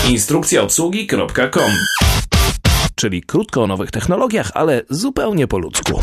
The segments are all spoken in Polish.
Instrukcjaobsługi.com. Czyli krótko o nowych technologiach, ale zupełnie po ludzku.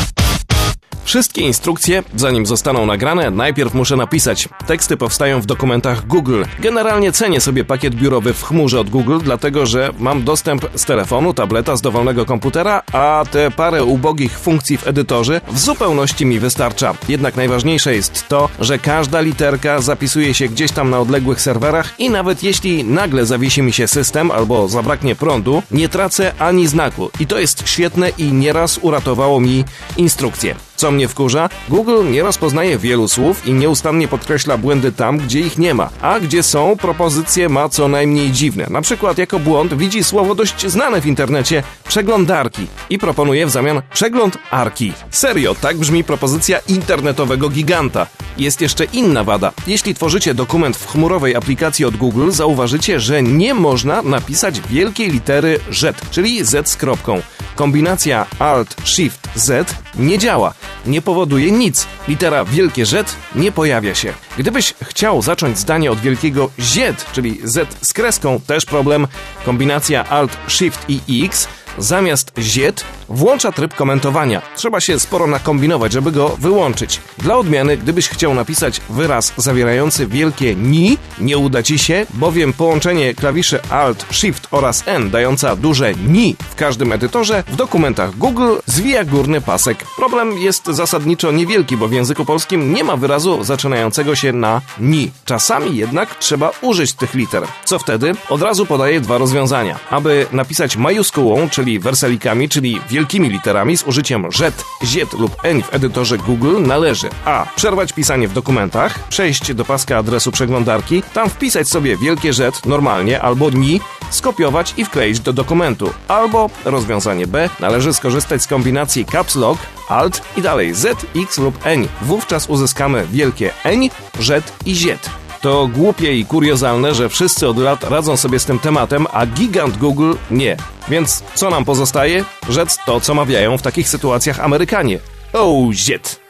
Wszystkie instrukcje, zanim zostaną nagrane, najpierw muszę napisać. Teksty powstają w dokumentach Google. Generalnie cenię sobie pakiet biurowy w chmurze od Google, dlatego że mam dostęp z telefonu, tableta, z dowolnego komputera, a te parę ubogich funkcji w edytorze w zupełności mi wystarcza. Jednak najważniejsze jest to, że każda literka zapisuje się gdzieś tam na odległych serwerach i nawet jeśli nagle zawiesi mi się system albo zabraknie prądu, nie tracę ani znaku. I to jest świetne i nieraz uratowało mi instrukcje. Co mnie wkurza? Google nie rozpoznaje wielu słów i nieustannie podkreśla błędy tam, gdzie ich nie ma. A gdzie są, propozycje ma co najmniej dziwne. Na przykład jako błąd widzi słowo dość znane w internecie przeglądarki i proponuje w zamian przeglądarki. Serio, tak brzmi propozycja internetowego giganta. Jest jeszcze inna wada. Jeśli tworzycie dokument w chmurowej aplikacji od Google, zauważycie, że nie można napisać wielkiej litery Z, czyli Z z kropką. Kombinacja Alt-Shift-Z nie działa. Nie powoduje nic. Litera wielkie Z nie pojawia się. Gdybyś chciał zacząć zdanie od wielkiego Z, czyli Z z kreską, też problem. Kombinacja Alt-Shift i X zamiast Z włącza tryb komentowania. Trzeba się sporo nakombinować, żeby go wyłączyć. Dla odmiany, gdybyś chciał napisać wyraz zawierający wielkie ni, nie uda ci się, bowiem połączenie klawiszy Alt, Shift oraz N dająca duże ni w każdym edytorze w dokumentach Google zwija górny pasek. Problem jest zasadniczo niewielki, bo w języku polskim nie ma wyrazu zaczynającego się na ni. Czasami jednak trzeba użyć tych liter. Co wtedy? Od razu podaję dwa rozwiązania. Aby napisać majuskułą, czyli werselikami, czyli wielkimi literami z użyciem Z lub N w edytorze Google należy a. Przerwać pisanie w dokumentach, przejść do paska adresu przeglądarki, tam wpisać sobie wielkie Z normalnie albo ni, skopiować i wkleić do dokumentu. Albo rozwiązanie B. Należy skorzystać z kombinacji Caps Lock, Alt i dalej Z, X lub N. Wówczas uzyskamy wielkie N, Z i Z. To głupie i kuriozalne, że wszyscy od lat radzą sobie z tym tematem, a gigant Google nie. Więc co nam pozostaje? Rzec to, co mawiają w takich sytuacjach Amerykanie. Oh shit!